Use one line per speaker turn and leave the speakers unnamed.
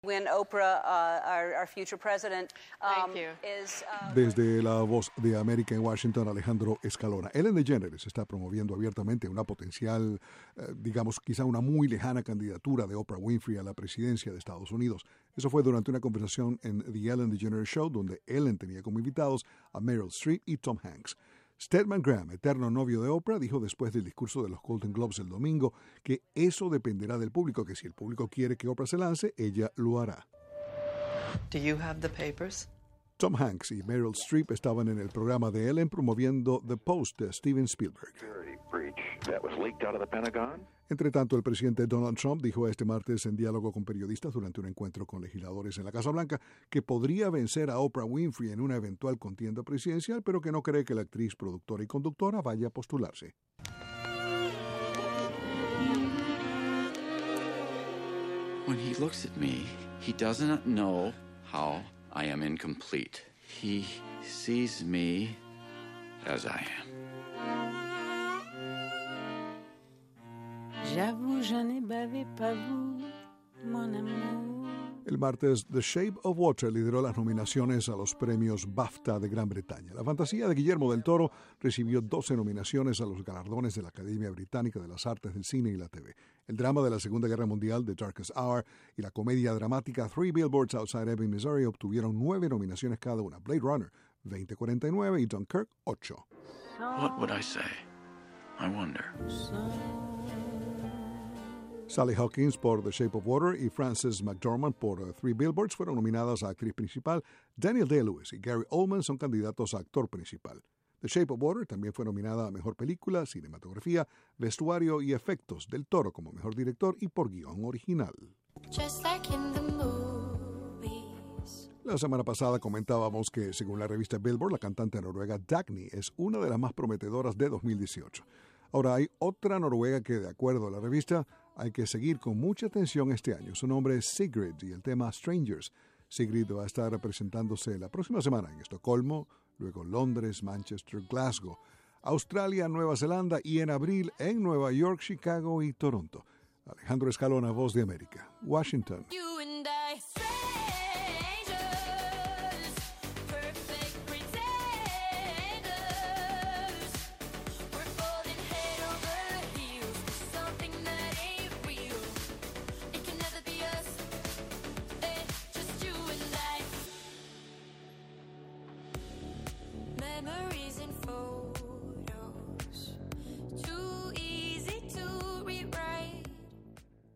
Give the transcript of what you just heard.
When Oprah, our future president,
Desde la Voz de América en Washington, Alejandro Escalona. Ellen DeGeneres está promoviendo abiertamente una potencial, quizá una muy lejana candidatura de Oprah Winfrey a la presidencia de Estados Unidos. Eso fue durante una conversación en The Ellen DeGeneres Show, donde Ellen tenía como invitados a Meryl Streep y Tom Hanks. Stedman Graham, eterno novio de Oprah, dijo después del discurso de los Golden Globes el domingo que eso dependerá del público, que si el público quiere que Oprah se lance, ella lo hará.
Do you have the papers?
Tom Hanks y Meryl Streep estaban en el programa de Ellen promoviendo The Post de Steven Spielberg. Entre tanto, el presidente Donald Trump dijo este martes en diálogo con periodistas durante un encuentro con legisladores en la Casa Blanca que podría vencer a Oprah Winfrey en una eventual contienda presidencial, pero que no cree que la actriz, productora y conductora vaya a postularse.
When he looks at me, he doesn't know how I am incomplete. He sees me as I am.
J'avoue, je n'ai bavé pas vous, mon amour.
El martes, The Shape of Water lideró las nominaciones a los premios BAFTA de Gran Bretaña. La fantasía de Guillermo del Toro recibió 12 nominaciones a los galardones de la Academia Británica de las Artes del Cine y la TV. El drama de la Segunda Guerra Mundial, The Darkest Hour, y la comedia dramática Three Billboards Outside Ebbing, Missouri, obtuvieron 9 nominaciones cada una. Blade Runner, 2049 y Dunkirk, 8.
What would I say? I wonder.
Sally Hawkins por The Shape of Water y Frances McDormand por Three Billboards fueron nominadas a actriz principal. Daniel Day-Lewis y Gary Oldman son candidatos a actor principal. The Shape of Water también fue nominada a Mejor Película, Cinematografía, Vestuario y Efectos, del Toro como Mejor Director y por Guión Original.
Just like in the movies.
La semana pasada comentábamos que, según la revista Billboard, la cantante noruega Dagny es una de las más prometedoras de 2018. Ahora, hay otra noruega que, de acuerdo a la revista, hay que seguir con mucha atención este año. Su nombre es Sigrid y el tema Strangers. Sigrid va a estar presentándose la próxima semana en Estocolmo, luego Londres, Manchester, Glasgow, Australia, Nueva Zelanda y en abril en Nueva York, Chicago y Toronto. Alejandro Escalona, Voz de América, Washington.